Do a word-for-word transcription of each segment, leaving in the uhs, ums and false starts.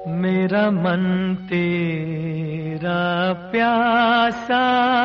मेरा मन तेरा प्यासा,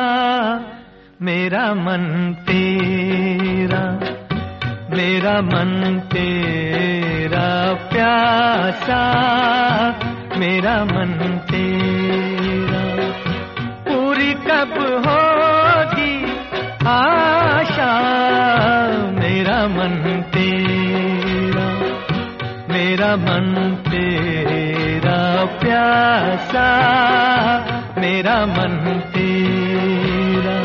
मेरा मन तेरा, मेरा मन तेरा प्यासा, मेरा मन तेरा। पूरी कब होगी आशा, मेरा मन तेरा, मेरा मन तेरा प्यासा, मेरा मन तेरा।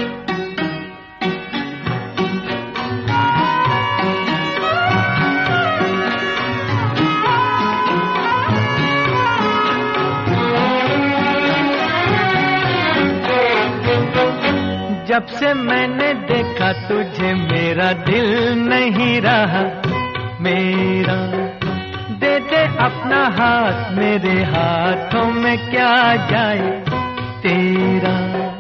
जब से मैंने देखा तुझे मेरा दिल नहीं रहा मेरा। दे दे अपना हाथ मेरे हाथों में क्या जाए तेरा।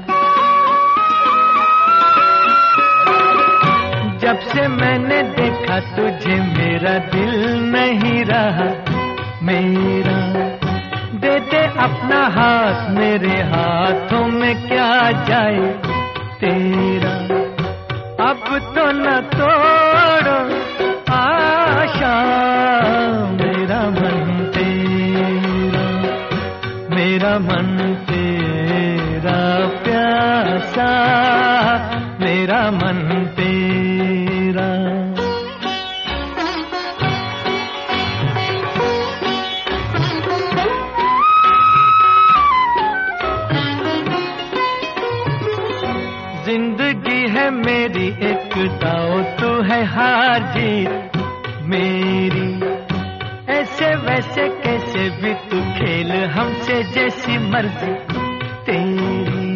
जब से मैंने देखा तुझे मेरा दिल नहीं रहा मेरा। दे दे अपना हाथ मेरे हाथों में क्या जाए तेरा। अब तो न तोड़ो आशा, मेरा मन तेरा, मेरा मन तेरा प्यासा, मेरा मन तेरा। जिंदगी है मेरी एक दाव, तू है हार जीत मेरी। ऐसे वैसे कैसे भी तू खेल हमसे जैसी मर्जी तेरी।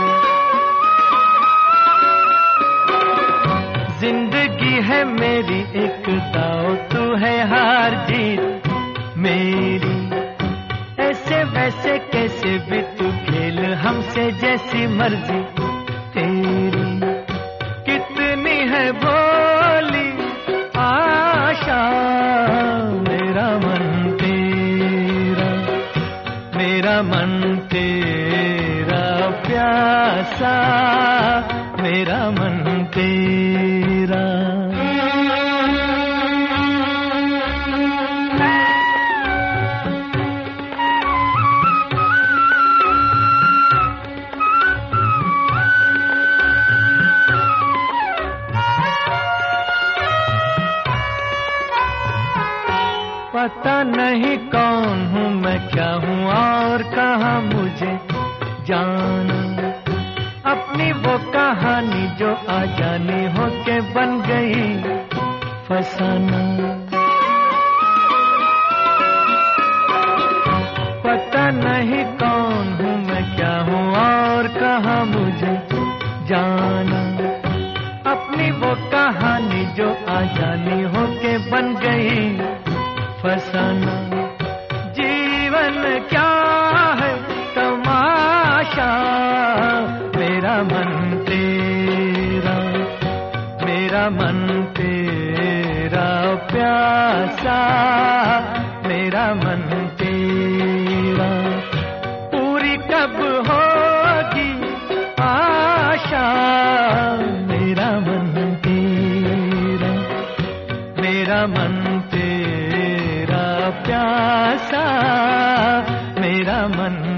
जिंदगी है मेरी एक दाव, तू है हार जीत मेरी। ऐसे वैसे कैसे भी तू खेल हमसे जैसी मर्जी तेरी। कितनी है भोली आशा, मेरा मन तेरा, मेरा मन तेरा प्यासा, मेरा मन तेरा। पता नहीं कौन हूँ मैं, क्या हूँ और कहाँ मुझे जाना। अपनी वो कहानी जो आ जानी हो के बन गई फसाना। पता नहीं कौन हूँ मैं, क्या हूँ और कहाँ मुझे जाना। अपनी वो कहानी जो आ जानी हो के बन गई फसाना। जीवन क्या है तमाशा, मेरा मन तेरा, मेरा मन तेरा प्यासा, मेरा मन तेरा। पूरी कब होगी आशा, मेरा मन तेरा, मेरा मन तेरा प्यासा, मेरा मन